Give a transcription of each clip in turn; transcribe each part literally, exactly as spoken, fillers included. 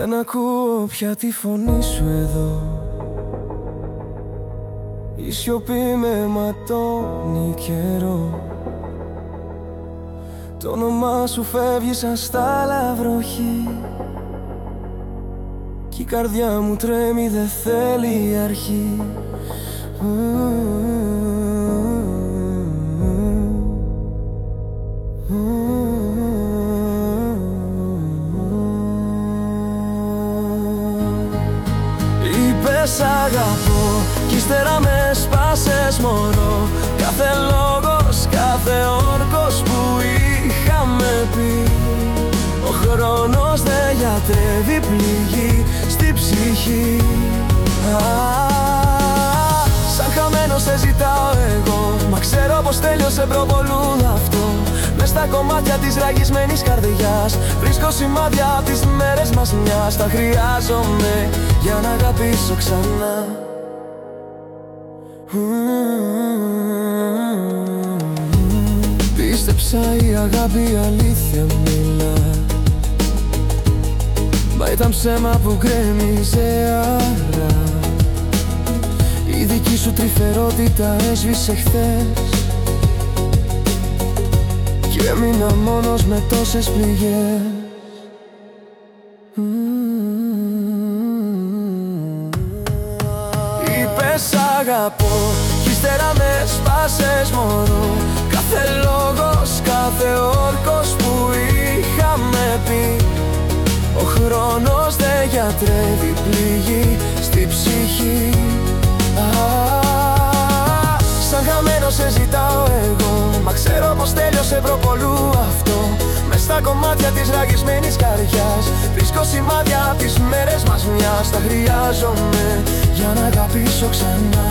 Δεν ακούω πια τη φωνή σου εδώ. Η σιωπή με ματώνει καιρό. Το όνομά σου φεύγει σαν στάλα βροχή. Κι η καρδιά μου τρέμει, δεν θέλει αρχή. Είπες αγαπώ κι ύστερα με σπάσες μωρό. Κάθε λόγος, κάθε όρκος που είχαμε πει. Ο χρόνος δεν γιατρεύει πληγή στη ψυχή. Α, σαν χαμένος σε ζητάω εγώ. Μα ξέρω πως τέλειωσε προπολού αυτό. Μες στα κομμάτια της ραγισμένης καρδιάς βρίσκω σημάδια απ' τις μέρες μας μιας. Τα χρειάζομαι για να αγαπήσω ξανά. Πίστεψα η αγάπη αλήθεια μιλά. Μα ήταν ψέμα που γκρέμιζε άρα. Η δική σου τρυφερότητα έσβησε χθες. Και έμεινα μόνος με τόσες πληγές. Είπες αγαπώ κι ύστερα με σπάσες μωρό. Κάθε λόγος, κάθε όρκος που είχαμε πει. Ο χρόνος δεν γιατρεύει πληγή στη ψυχή. Α, σαν χαμένος σε ζητάω εγώ. Μα ξέρω πως τέλειωσε προπολού αυτό. Μες στα κομμάτια της ραγισμένης καρδιάς βρίσκω σημάδια απ' τις μέρες μας μιας. Τα χρειάζομαι για να αγαπήσω ξανά.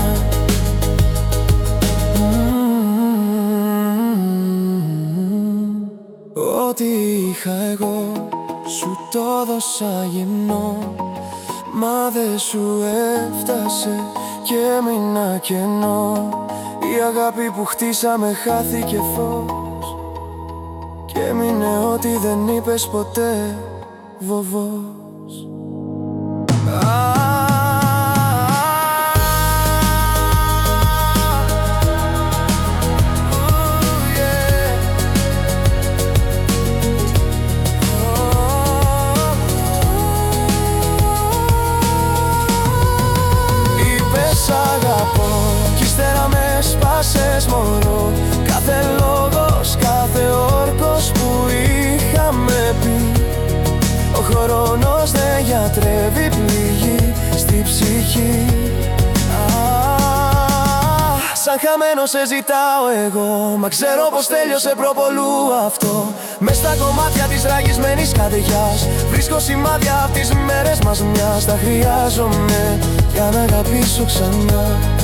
Ό,τι είχα εγώ σου το δώσα γυμνό. Μα δεν σου έφτασε και έμεινα κενό. Η αγάπη που χτίσαμε χάθηκε φως. Και έμεινε ό,τι δεν είπες ποτέ, βοβός. Σπάσες μωρό. Κάθε λόγος, κάθε όρκος που είχαμε πει. Ο χρόνος δεν γιατρεύει πληγή στη ψυχή. Α, σαν χαμένος σε ζητάω εγώ. Μα ξέρω πως τέλειωσε προπολού αυτό. Μες στα κομμάτια της ραγισμένης καρδιάς βρίσκω σημάδια απ' τις μέρες μας μιας. Τα χρειάζομαι για να αγαπήσω ξανά.